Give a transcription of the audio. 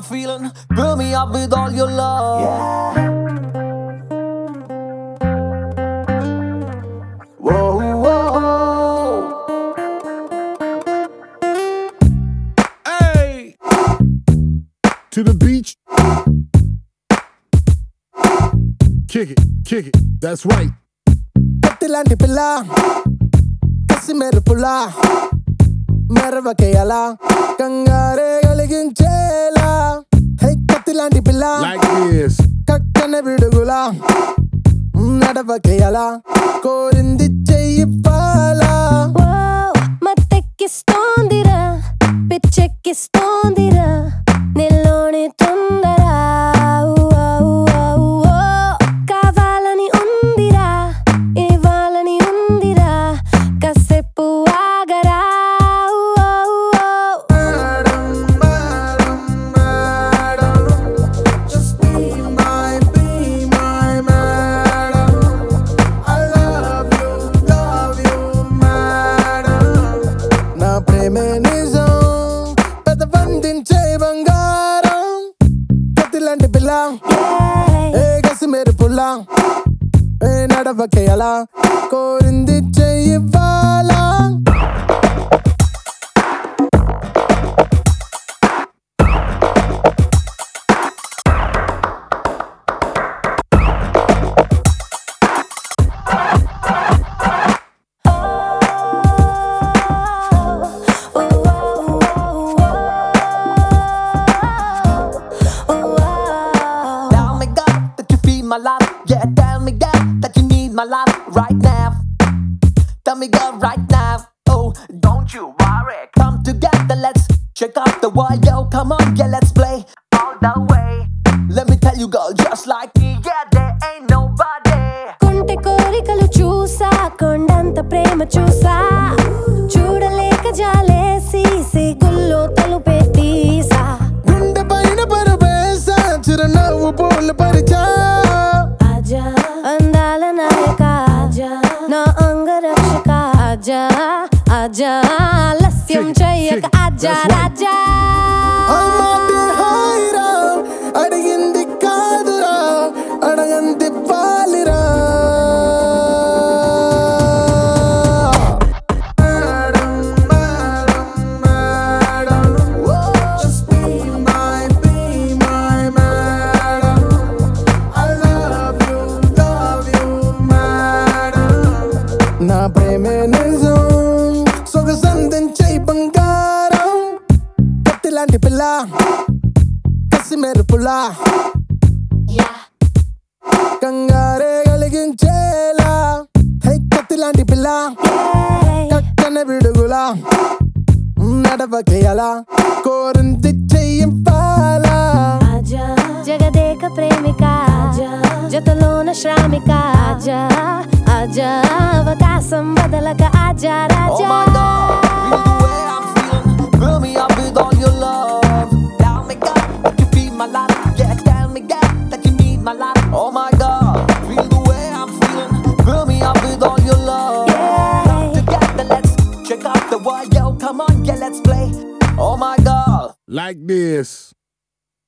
feeling. Fill me up with all your love. Yeah. Whoa, whoa. Hey, to the beach. Kick it, that's right. కత్తిలాంటి పిల్ల కసి మెరుపులా మెరవకేయాలా కంగారే కలిగించేలా హే కత్తిలాంటి పిల్ల Like this. కక్కన విడుగులా నడవకేయాలా కోరింది చెయ్యివ్వాలా మత్తెక్కిస్తోందిరా పిచ్చెక్కిస్తోందిరా నిల్లోని తొందర కావాలని ఉందిరా ఇవ్వాలని ఉందిరా కాసేపు ఆగరా నా ప్రేమే నిజం పెదవందించే బంగారం కత్తిలాంటి పిల్ల ఏ కసి మెరుపులా ఏ నడవకేయాలా కోరింది చెయ్యివ్వాలా Tell me, God, that you feel my love. Yeah, tell me, God, that you need my love right now. Tell me, God, right now. Oh, don't you worry. Come together, let's check out the world. Yo, come on, yeah, let's play all the way. Let me tell you, girl, just like me, yeah, there ain't nobody. కొంటె కోరికలు చూసా కొండంత ప్రేమ చూసా చూడలేక జాలేసి సిగుల్లో తలుపే తీసా గుండె పైన పరవేశ చిరునవ్వు పూలు పరిచా ఆజా అందాల నాయక ఆజా నా అంగరక్షక ఆజా ఆజా ఆలస్యం చెయ్యక ఆజా రాజా అమ్మాటి హాయిరా అడిగింది కాదురా అడగంది పాలిరా నా ప్రేమే నిజం సొగసందించే బంగారం కత్తిలాంటి పిల్ల కసి మెరుపులా కంగారే కలిగించేలా హే కత్తిలాంటి పిల్ల కక్కన విడుగులా నడవకేయాలా కోరింది చెయ్యివ్వాలా ఆజా జగదేక ప్రేమిక ఆజా జతలోన శ్రామిక ఆజా ఆజా అవకాశం వదలక ఆజా Oh Raja my God, feel the way I'm feeling. Fill me up with all your love. Tell me, God, that you feel my love. Yeah, tell me, God, that you need my love. Oh my God, feel the way I'm feeling. Fill me up with all your love. Come together, let's check out the world. Yo, come on, yeah, let's play. Oh my God. Like this.